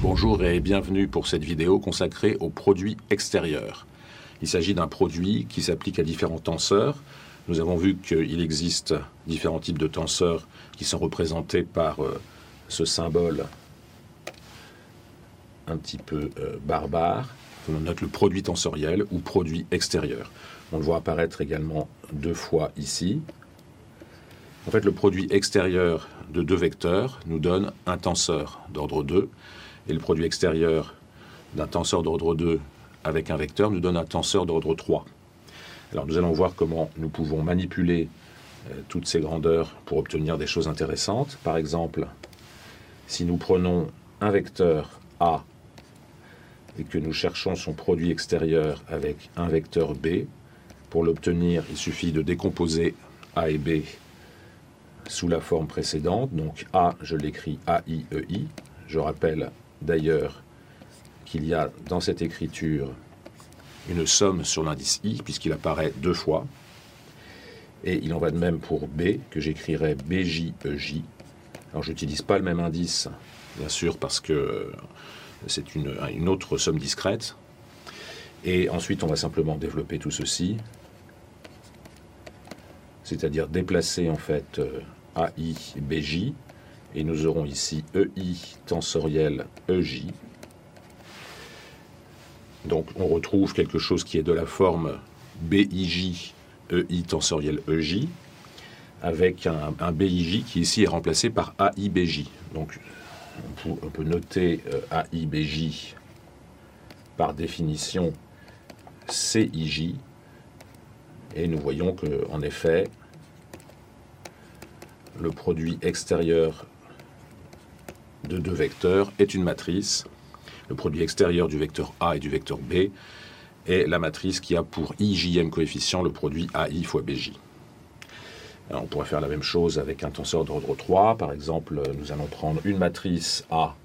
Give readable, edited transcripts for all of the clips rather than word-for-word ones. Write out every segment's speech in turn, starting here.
Bonjour et bienvenue pour cette vidéo consacrée aux produits extérieurs. Il s'agit d'un produit qui s'applique à différents tenseurs. Nous avons vu qu'il existe différents types de tenseurs qui sont représentés par ce symbole un petit peu barbare. On note le produit tensoriel ou produit extérieur. On le voit apparaître également deux fois ici. En fait, le produit extérieur de deux vecteurs nous donne un tenseur d'ordre 2 et le produit extérieur d'un tenseur d'ordre 2 avec un vecteur nous donne un tenseur d'ordre 3. Alors nous allons voir comment nous pouvons manipuler toutes ces grandeurs pour obtenir des choses intéressantes. Par exemple, si nous prenons un vecteur A et que nous cherchons son produit extérieur avec un vecteur B, pour l'obtenir, il suffit de décomposer A et B sous la forme précédente. Donc A, je l'écris A-I-E-I. Je rappelle d'ailleurs qu'il y a dans cette écriture une somme sur l'indice I, puisqu'il apparaît deux fois. Et il en va de même pour B, que j'écrirai BJ-EJ. Alors je n'utilise pas le même indice, bien sûr, parce que c'est une autre somme discrète. Et ensuite, on va simplement développer tout ceci, c'est-à-dire déplacer en fait AI, BJ, et nous aurons ici EI tensoriel EJ. Donc on retrouve quelque chose qui est de la forme BIJ, EI tensoriel EJ, avec un BIJ qui ici est remplacé par AIBJ. Donc on peut noter AIBJ par définition CIJ, et nous voyons que en effet le produit extérieur de deux vecteurs est une matrice. Le produit extérieur du vecteur A et du vecteur B est la matrice qui a pour ijm coefficient le produit AI fois BJ. Alors on pourrait faire la même chose avec un tenseur d'ordre 3. Par exemple, nous allons prendre une matrice A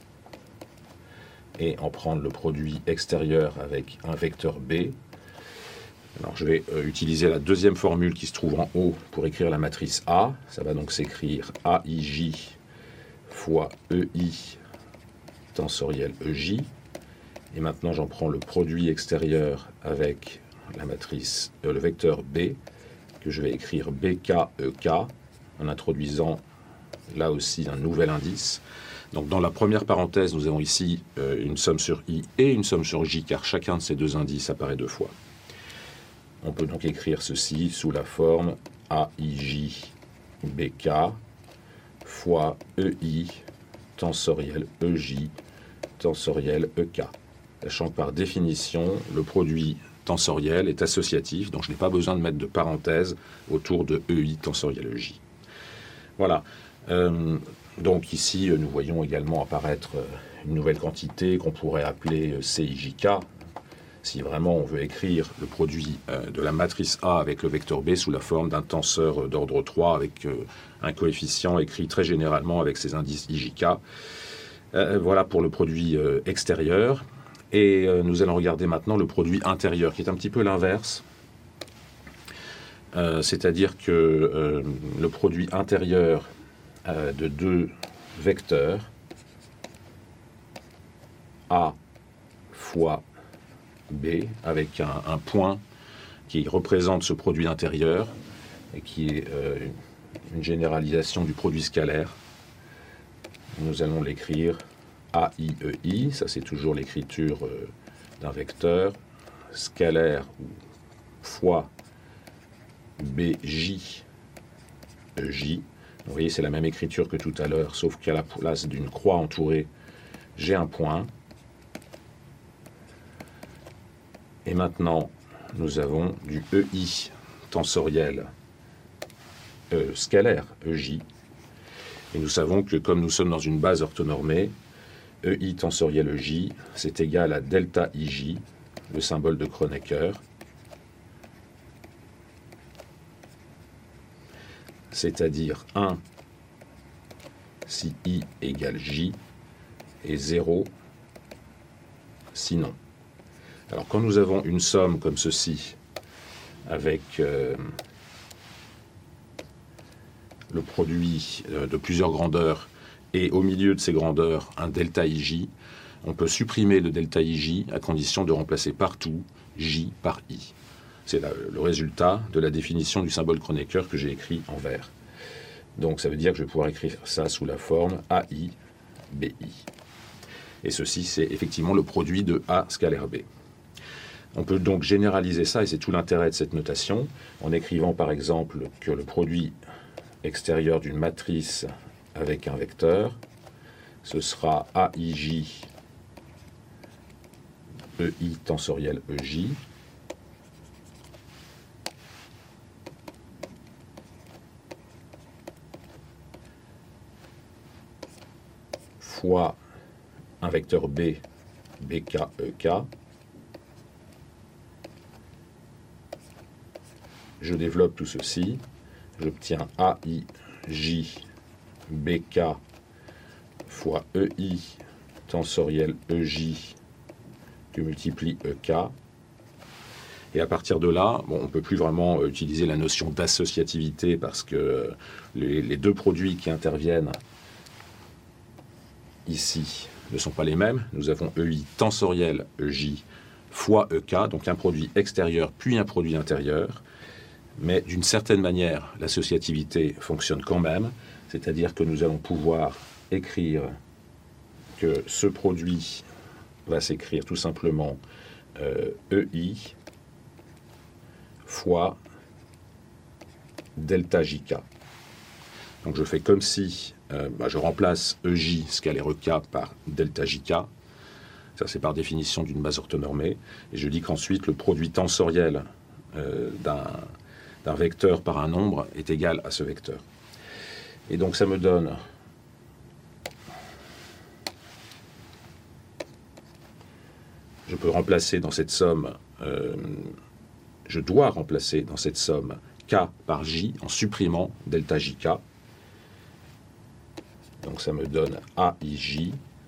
et en prendre le produit extérieur avec un vecteur B. Alors je vais utiliser la deuxième formule qui se trouve en haut pour écrire la matrice A. Ça va donc s'écrire AIJ fois EI tensoriel EJ. Et maintenant j'en prends le produit extérieur avec la matrice, le vecteur B, que je vais écrire BKEK, en introduisant là aussi un nouvel indice. Donc dans la première parenthèse, nous avons ici une somme sur I et une somme sur J, car chacun de ces deux indices apparaît deux fois. On peut donc écrire ceci sous la forme AIJ BK fois EI tensoriel EJ tensoriel EK. Sachant que par définition, le produit tensoriel est associatif, donc je n'ai pas besoin de mettre de parenthèse autour de EI tensoriel EJ. Voilà. Donc ici, nous voyons également apparaître une nouvelle quantité qu'on pourrait appeler CIJK. Si vraiment on veut écrire le produit de la matrice A avec le vecteur B sous la forme d'un tenseur d'ordre 3 avec un coefficient écrit très généralement avec ses indices IJK. Voilà pour le produit extérieur. Et nous allons regarder maintenant le produit intérieur, qui est un petit peu l'inverse. C'est-à-dire que le produit intérieur de deux vecteurs, A fois B, avec un point qui représente ce produit intérieur, et qui est une généralisation du produit scalaire. Nous allons l'écrire AIEI, ça c'est toujours l'écriture d'un vecteur, scalaire fois BJ EJ. Vous voyez, c'est la même écriture que tout à l'heure, sauf qu'à la place d'une croix entourée, j'ai un point. Et maintenant, nous avons du EI tensoriel scalaire EJ. Et nous savons que comme nous sommes dans une base orthonormée, EI tensoriel EJ, c'est égal à delta IJ, le symbole de Kronecker. C'est-à-dire 1 si I égale J et 0 sinon. Alors quand nous avons une somme comme ceci, avec le produit de plusieurs grandeurs et au milieu de ces grandeurs un delta ij, on peut supprimer le delta ij à condition de remplacer partout j par i. C'est le résultat de la définition du symbole Kronecker que j'ai écrit en vert. Donc ça veut dire que je vais pouvoir écrire ça sous la forme AI, BI. Et ceci, c'est effectivement le produit de A scalaire B. On peut donc généraliser ça, et c'est tout l'intérêt de cette notation, en écrivant par exemple que le produit extérieur d'une matrice avec un vecteur, ce sera AIJ, EI tensoriel EJ, fois un vecteur B, BK, EK. Je développe tout ceci. J'obtiens AIJ, BK fois EI tensoriel EJ que multiplie EK. Et à partir de là, bon, on ne peut plus vraiment utiliser la notion d'associativité parce que les deux produits qui interviennent ici ne sont pas les mêmes. Nous avons EI tensoriel EJ fois EK, donc un produit extérieur puis un produit intérieur. Mais d'une certaine manière, l'associativité fonctionne quand même, c'est-à-dire que nous allons pouvoir écrire que ce produit va s'écrire tout simplement EI fois delta JK. Donc je fais comme si je remplace EJ scalaire EK par delta JK. Ça, c'est par définition d'une base orthonormée. Et je dis qu'ensuite, le produit tensoriel d'un vecteur par un nombre est égal à ce vecteur. Et donc ça me donne je peux remplacer dans cette somme je dois remplacer dans cette somme K par J en supprimant delta JK. Donc ça me donne AIJ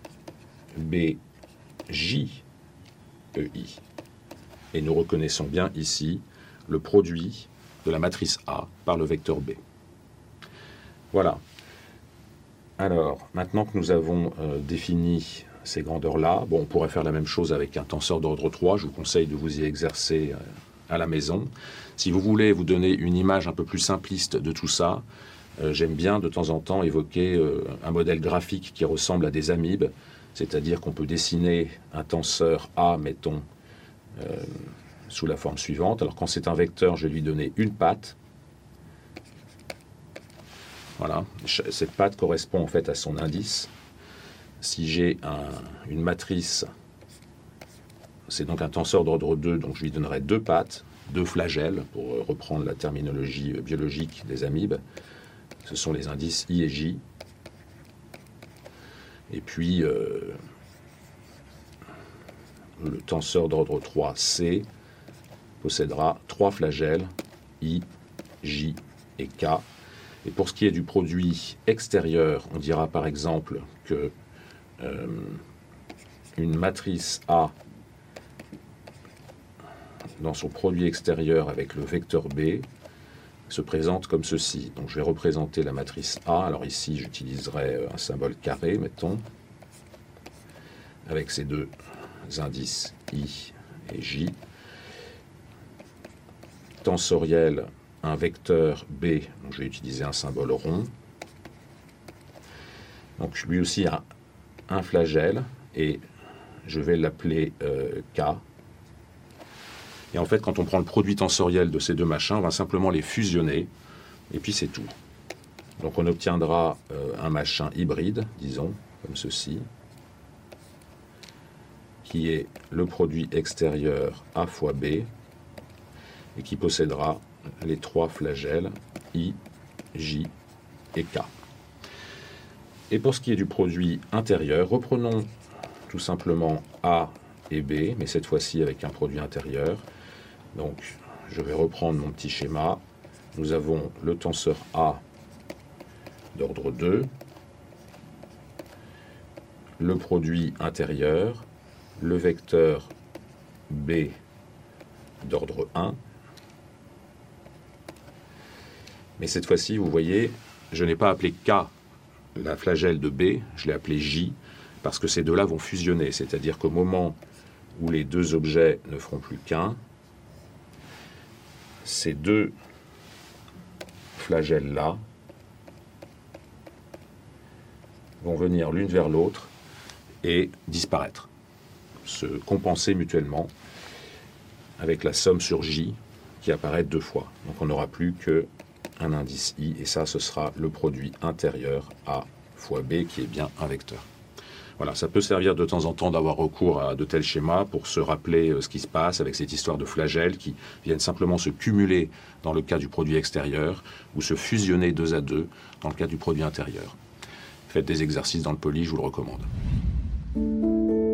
BJ EI. Et nous reconnaissons bien ici le produit de la matrice A par le vecteur B. Voilà. Alors, maintenant que nous avons défini ces grandeurs-là, bon, on pourrait faire la même chose avec un tenseur d'ordre 3. Je vous conseille de vous y exercer à la maison. Si vous voulez vous donner une image un peu plus simpliste de tout ça, j'aime bien de temps en temps évoquer un modèle graphique qui ressemble à des amibes, c'est-à-dire qu'on peut dessiner un tenseur A, mettons, sous la forme suivante. Alors quand c'est un vecteur, je vais lui donner une patte. Voilà, cette patte correspond en fait à son indice. Si j'ai une matrice, c'est donc un tenseur d'ordre 2, donc je lui donnerai deux pattes, deux flagelles, pour reprendre la terminologie biologique des amibes. Ce sont les indices I et J. Et puis, le tenseur d'ordre 3, C, possédera trois flagelles, I, J et K. Et pour ce qui est du produit extérieur, on dira par exemple que une matrice A dans son produit extérieur avec le vecteur B se présente comme ceci. Donc je vais représenter la matrice A. Alors ici, j'utiliserai un symbole carré, mettons, avec ces deux indices I et J. Tensoriel, un vecteur B, donc je vais utiliser un symbole rond. Donc lui aussi a un flagelle, et je vais l'appeler K. Et en fait, quand on prend le produit tensoriel de ces deux machins, on va simplement les fusionner, et puis c'est tout. Donc on obtiendra un machin hybride, disons, comme ceci, qui est le produit extérieur A fois B, et qui possédera les trois flagelles I, J et K. Et pour ce qui est du produit intérieur, reprenons tout simplement A et B, mais cette fois-ci avec un produit intérieur. Donc je vais reprendre mon petit schéma. Nous avons le tenseur A d'ordre 2, le produit intérieur, le vecteur B d'ordre 1. Mais cette fois-ci, vous voyez, je n'ai pas appelé K la flagelle de B, je l'ai appelée J, parce que ces deux-là vont fusionner, c'est-à-dire qu'au moment où les deux objets ne feront plus qu'un, ces deux flagelles-là vont venir l'une vers l'autre et disparaître, se compenser mutuellement avec la somme sur J qui apparaît deux fois. Donc on n'aura plus qu'un indice I, et ça, ce sera le produit intérieur A fois B, qui est bien un vecteur. Voilà, ça peut servir de temps en temps d'avoir recours à de tels schémas pour se rappeler ce qui se passe avec cette histoire de flagelles qui viennent simplement se cumuler dans le cas du produit extérieur ou se fusionner deux à deux dans le cas du produit intérieur. Faites des exercices dans le poly, je vous le recommande.